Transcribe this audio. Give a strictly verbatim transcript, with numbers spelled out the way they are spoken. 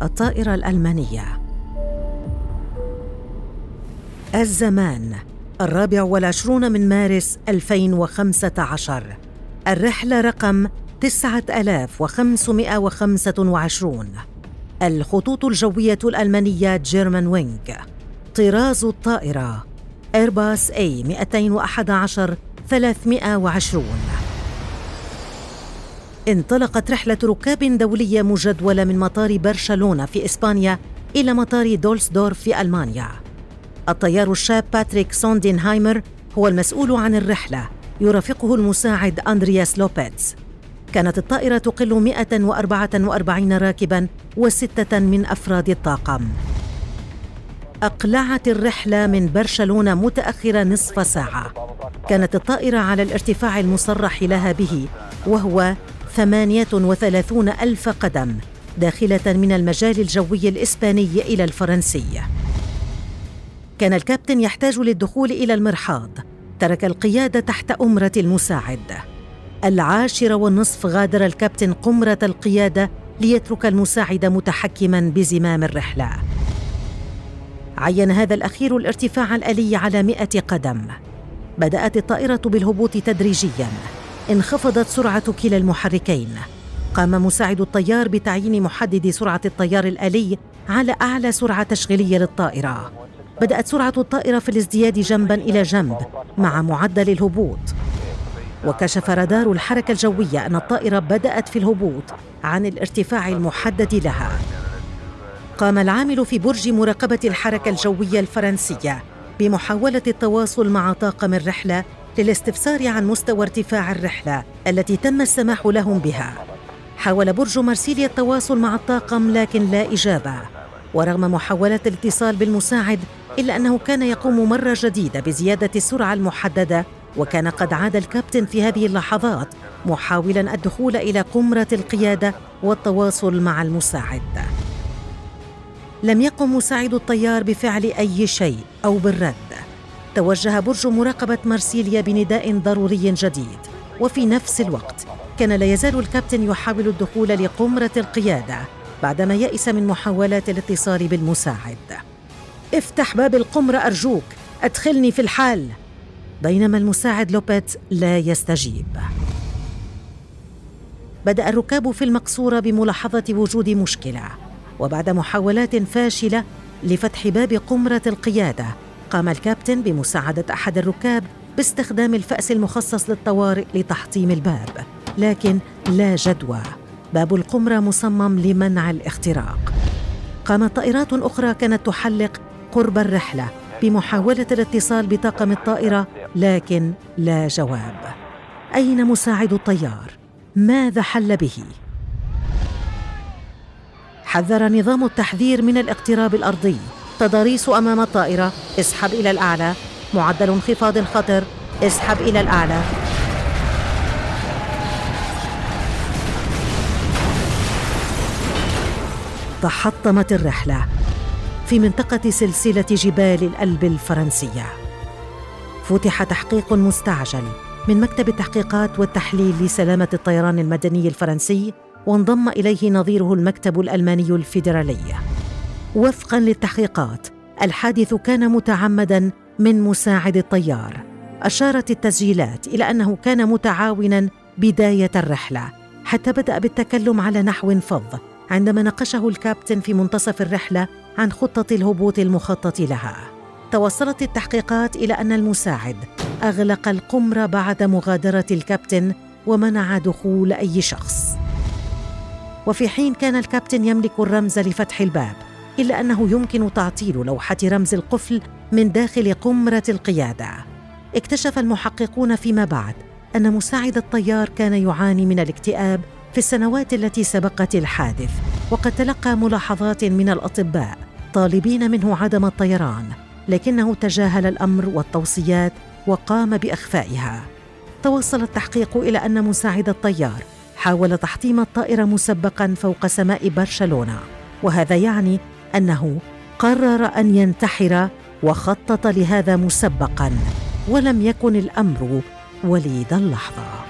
الطائرة الألمانية. الزمان الرابع والعشرون من مارس ألفين وخمسة عشر. الرحلة رقم تسعة آلاف وخمسمائة وخمسة وعشرون. الخطوط الجوية الألمانية جيرمان وينغ. طراز الطائرة إيرباص إيه مئتين وأحد عشر ثلاثمائة وعشرين. انطلقت رحلة ركاب دولية مجدولة من مطار برشلونة في إسبانيا إلى مطار دولسدورف في ألمانيا. الطيار الشاب باتريك سوندنهايمر هو المسؤول عن الرحلة، يرافقه المساعد أندرياس لوبيتز. كانت الطائرة تقل مئة وأربعة وأربعين راكباً وستة من أفراد الطاقم. أقلعت الرحلة من برشلونة متأخرة نصف ساعة. كانت الطائرة على الارتفاع المصرح لها به، وهو ثمانية وثلاثون ألف قدم، داخلة من المجال الجوي الإسباني إلى الفرنسي. كان الكابتن يحتاج للدخول إلى المرحاض. ترك القيادة تحت أمرة المساعد. العاشرة والنصف غادر الكابتن قمرة القيادة ليترك المساعد متحكماً بزمام الرحلة. عين هذا الأخير الارتفاع الآلي على مئة قدم. بدأت الطائرة بالهبوط تدريجياً. انخفضت سرعة كلا المحركين. قام مساعد الطيار بتعيين محدد سرعة التيار الآلي على أعلى سرعة تشغيلية للطائرة. بدأت سرعة الطائرة في الازدياد جنباً إلى جنب مع معدل الهبوط. وكشف رادار الحركة الجوية أن الطائرة بدأت في الهبوط عن الارتفاع المحدد لها. قام العامل في برج مراقبة الحركة الجوية الفرنسية بمحاولة التواصل مع طاقم الرحلة للاستفسار عن مستوى ارتفاع الرحلة التي تم السماح لهم بها. حاول برج مارسيليا التواصل مع الطاقم لكن لا إجابة. ورغم محاولات الاتصال بالمساعد إلا أنه كان يقوم مرة جديدة بزيادة السرعة المحددة، وكان قد عاد الكابتن في هذه اللحظات محاولاً الدخول إلى قمرة القيادة والتواصل مع المساعد. لم يقم مساعد الطيار بفعل أي شيء أو بالرد. توجه برج مراقبة مارسيليا بنداء ضروري جديد، وفي نفس الوقت كان لا يزال الكابتن يحاول الدخول لقمرة القيادة بعدما يئس من محاولات الاتصال بالمساعد. افتح باب القمرة أرجوك، أدخلني في الحال. بينما المساعد لوبيتز لا يستجيب. بدأ الركاب في المقصورة بملاحظة وجود مشكلة، وبعد محاولات فاشلة لفتح باب قمرة القيادة قام الكابتن بمساعدة أحد الركاب باستخدام الفأس المخصص للطوارئ لتحطيم الباب، لكن لا جدوى. باب القمرة مصمم لمنع الاختراق. قامت طائرات أخرى كانت تحلق قرب الرحلة بمحاولة الاتصال بطاقم الطائرة، لكن لا جواب. أين مساعد الطيار؟ ماذا حل به؟ حذر نظام التحذير من الاقتراب الأرضي. تضاريس أمام الطائرة، اسحب إلى الأعلى. معدل انخفاض الخطر، اسحب إلى الأعلى. تحطمت الرحلة في منطقة سلسلة جبال الألب الفرنسية. فتح تحقيق مستعجل من مكتب التحقيقات والتحليل لسلامة الطيران المدني الفرنسي، وانضم إليه نظيره المكتب الألماني الفيدرالي. وفقاً للتحقيقات، الحادث كان متعمداً من مساعد الطيار. أشارت التسجيلات إلى أنه كان متعاوناً بداية الرحلة، حتى بدأ بالتكلم على نحو فظ عندما ناقشه الكابتن في منتصف الرحلة عن خطة الهبوط المخطط لها. توصلت التحقيقات إلى أن المساعد أغلق القمرة بعد مغادرة الكابتن ومنع دخول أي شخص. وفي حين كان الكابتن يملك الرمز لفتح الباب، إلا أنه يمكن تعطيل لوحة رمز القفل من داخل قمرة القيادة. اكتشف المحققون فيما بعد أن مساعد الطيار كان يعاني من الاكتئاب في السنوات التي سبقت الحادث، وقد تلقى ملاحظات من الأطباء طالبين منه عدم الطيران، لكنه تجاهل الأمر والتوصيات وقام بإخفائها. توصل التحقيق إلى أن مساعد الطيار حاول تحطيم الطائرة مسبقاً فوق سماء برشلونة، وهذا يعني أنه قرر أن ينتحر وخطط لهذا مسبقاً، ولم يكن الأمر وليد اللحظة.